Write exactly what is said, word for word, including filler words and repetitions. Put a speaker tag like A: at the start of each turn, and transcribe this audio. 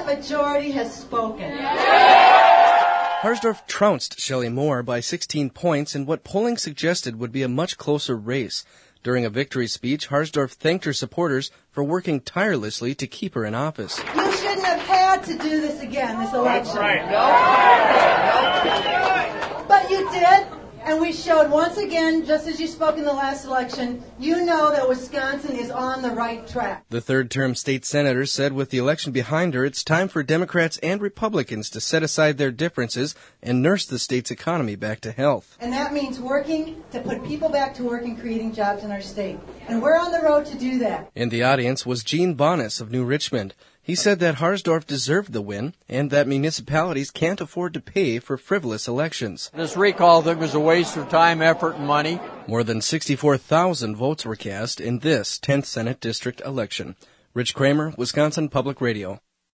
A: majority has spoken.
B: Harsdorf trounced Shelley Moore by sixteen points in what polling suggested would be a much closer race. During a victory speech, Harsdorf thanked her supporters for working tirelessly to keep her in office.
A: You shouldn't have had to do this again, this election.
C: That's right.
A: But you did, and we showed once again, just as you spoke in the last election, you know that Wisconsin is on the right track.
B: The third-term state senator said with the election behind her, it's time for Democrats and Republicans to set aside their differences and nurse the state's economy back to health.
A: And that means working to put people back to work and creating jobs in our state. And we're on the road to do that.
B: In the audience was Gene Bonas of New Richmond. He said that Harsdorf deserved the win and that municipalities can't afford to pay for frivolous elections.
D: This recall thing was a waste of time, effort, and money.
B: More than sixty-four thousand votes were cast in this tenth Senate District election. Rich Kramer, Wisconsin Public Radio.